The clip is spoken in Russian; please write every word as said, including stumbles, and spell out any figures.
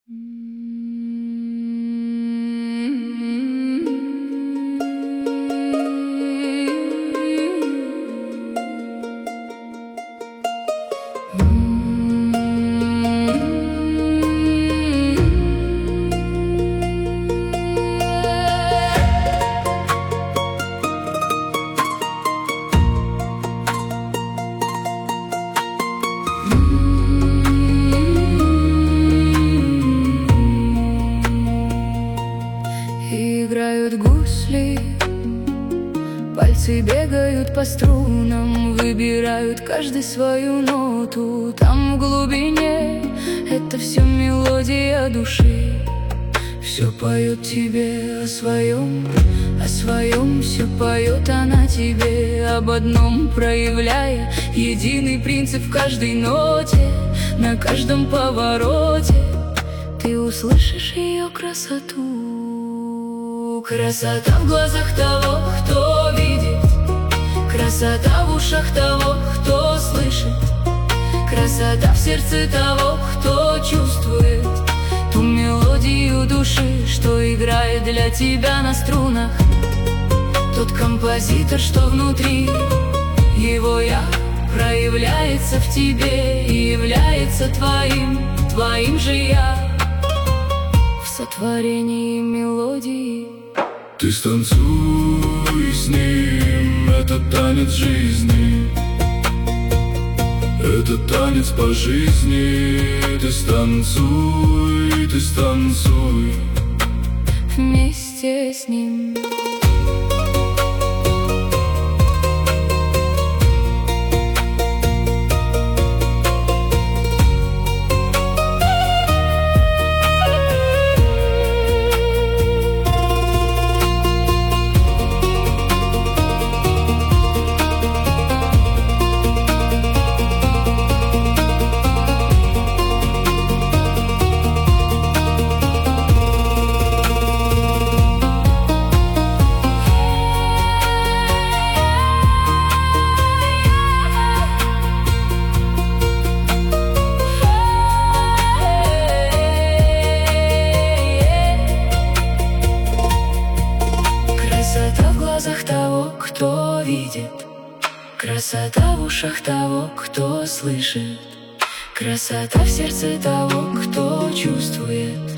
Играют гусли, пальцы бегают по струнам, выбирают каждый свою ноту. Там в глубине это все мелодия души. Все поет тебе о своем, о своем все поет она тебе, об одном проявляя единый принцип в каждой ноте, на каждом повороте. Ты услышишь ее красоту. Красота в глазах того, кто видит, красота в ушах того, кто слышит, красота в сердце того, кто чувствует ту мелодию души, что играет для тебя на струнах. Тот композитор, что внутри, его я проявляется в тебе и является твоим, твоим же я в сотворении мелодии. Ты станцуй с ним, это танец жизни, это танец по жизни. Ты станцуй, ты станцуй вместе с ним. Красота в глазах того, кто видит, красота в ушах того, кто слышит, красота в сердце того, кто чувствует